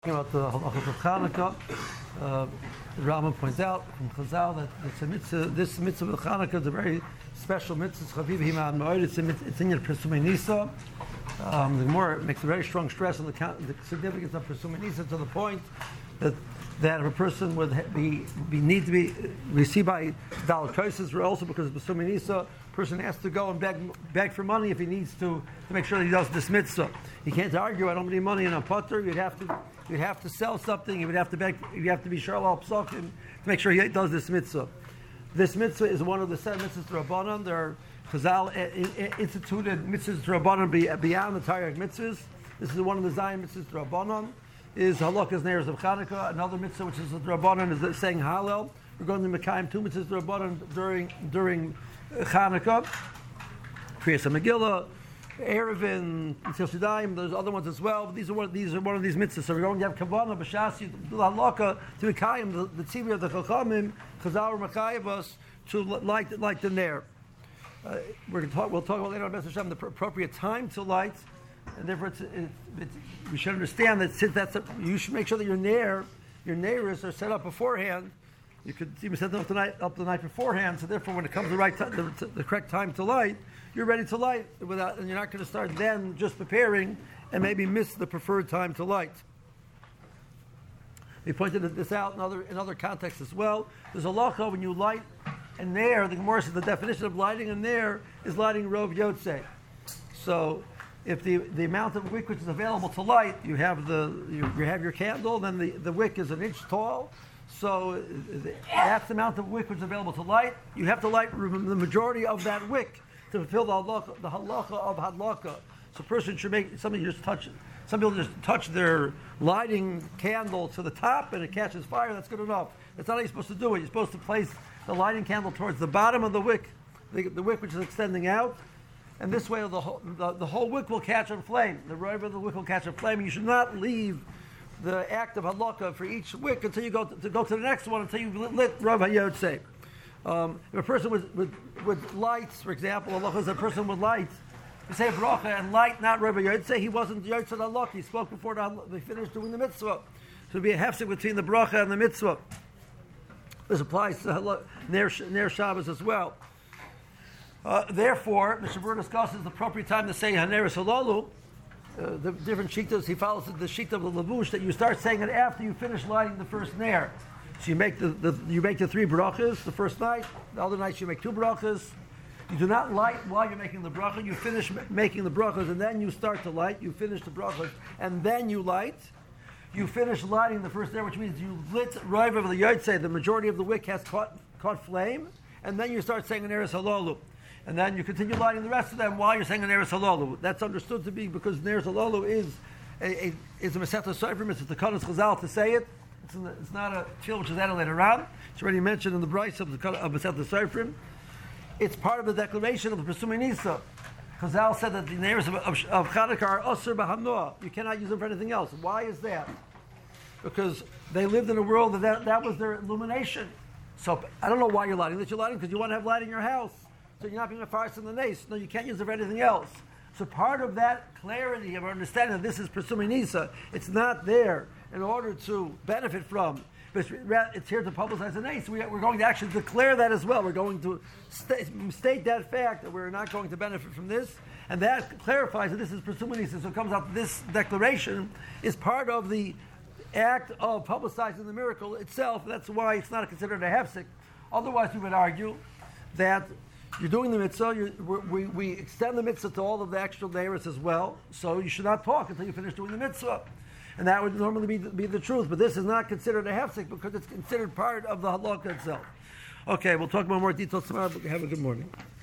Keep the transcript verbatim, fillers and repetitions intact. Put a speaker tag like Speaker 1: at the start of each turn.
Speaker 1: About the halachas of Chanukah, uh, the Rambam points out from Chazal that it's a mitzvah, this mitzvah of Chanukah is a very special mitzvah. It's in it's in your Pesumei Nisa. Um, the Gemara makes a very strong stress on the, the significance of Pesumei Nisa to the point that that if a person would be, be need to be received by Daled Kosses, or also because of Pesumei Nisa, a person has to go and beg beg for money if he needs to to make sure that he does this mitzvah. He can't argue, I don't need money in a putter. You'd have to you'd have to sell something. You would have to beg. You have to be sharl al psakim to make sure he does this mitzvah. This mitzvah is one of the seven mitzvahs to Rabbanan. There are Chazal instituted mitzvahs to Rabbanan beyond the Taryag mitzvahs. This is one of the Zion mitzvahs to Rabbanan. Is halachas neiros of Chanukah. Another mitzvah which is the Rabbanan is saying Hallel. We're going to Mekayim two mitzvahs to Rabbanan during during Chanukah. Kriyas Megillah, Erevin, Tzil Shadayim. There's other ones as well. But these are one. These are one of these mitzvahs. So we're going to have Kavanah B'Shas Halakha to Mekayim the, the tzivah of the Chachamim Chazal Mekayim to light light the ner. Uh, we're going to talk. We'll talk about later on B'Ez Hashem the appropriate time to light. And therefore, it's, it, it, we should understand that since that's a, you should make sure that your nair, your neighbors are set up beforehand. You could even set them up the night up the night beforehand. So therefore, when it comes the right time, the, the correct time to light, you're ready to light without, and you're not going to start then just preparing and maybe miss the preferred time to light. We pointed this out in other in other contexts as well. There's a lacha when you light a nair. The Gemara says the definition of lighting a nair is lighting rov yotzei. So if the, the amount of wick which is available to light, you have the you, you have your candle, then the, the wick is an inch tall. So that's the amount of wick which is available to light. You have to light the majority of that wick to fulfill the halacha, the halacha of hadlaka. So a person should make somebody just touch it. Some people just touch their lighting candle to the top and it catches fire. That's good enough. That's not how you're supposed to do it. You're supposed to place the lighting candle towards the bottom of the wick, the, the wick which is extending out. And this way, the whole, the, the whole wick will catch on flame. The river of the wick will catch on flame. And you should not leave the act of halakha for each wick until you go to, to go to the next one until you've lit, lit Rav HaYotzei. Um, if a person with, with, with lights, for example, halakha is a person with lights, you say bracha and light, not Rav HaYotzei, he wasn't Yotzei halakha. He spoke before the, they finished doing the mitzvah. So it'd be a hefsek between the bracha and the mitzvah. This applies to Ner, Ner Shabbos as well. Uh, therefore, Mister Brewer discusses the appropriate time to say Haneris Halalu. Uh, the different shittas, he follows the shita of the lavush that you start saying it after you finish lighting the first nair. So you make the, the you make the three brachas the first night. The other nights you make two brachas. You do not light while you're making the bracha. You finish ma- making the brachas and then you start to light. You finish the brachas and then you light. You finish lighting the first nair, which means you lit Rav of the Yotzei. The majority of the wick has caught caught flame, and then you start saying Haneris Halalu. And then you continue lighting the rest of them while you're saying a Neres Halalu. That's understood to be because Neres Halalu is a, a is a Masechta Sofrim. It's the Kadosh Chazal to say it. It's, the, it's not a field which is added later on. It's already mentioned in the Bryce of the of Masechta Sofrim. It's part of the declaration of the Pesumei Nisa. Chazal said that the Neres of, of, of Chanukah are Osir B'Hamnoah. You cannot use them for anything else. Why is that? Because they lived in a world that that, that was their illumination. So I don't know why you're lighting that. You're lighting because you want to have light in your house. So you're not being a farce in the nace. No, you can't use it for anything else. So part of that clarity of understanding that this is Pesumei Nisa, it's not there in order to benefit from. But it's here to publicize the nace. We're going to actually declare that as well. We're going to state, state that fact that we're not going to benefit from this. And that clarifies that this is Pesumei Nisa. So it comes out that this declaration is part of the act of publicizing the miracle itself. That's why it's not considered a hefsek. Otherwise, we would argue that you're doing the mitzvah, you, we, we extend the mitzvah to all of the extra layers as well, so you should not talk until you finish doing the mitzvah. And that would normally be, be the truth, but this is not considered a hefsek because it's considered part of the halakha itself. Okay, we'll talk about more details tomorrow, but have a good morning.